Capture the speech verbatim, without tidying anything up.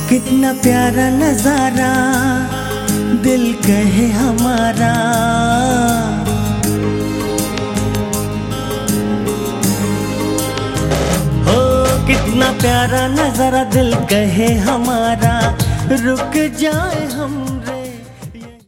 कितना प्यारा नजारा दिल कहे हमारा। हो कितना प्यारा नजारा दिल कहे हमारा, रुक जाए हम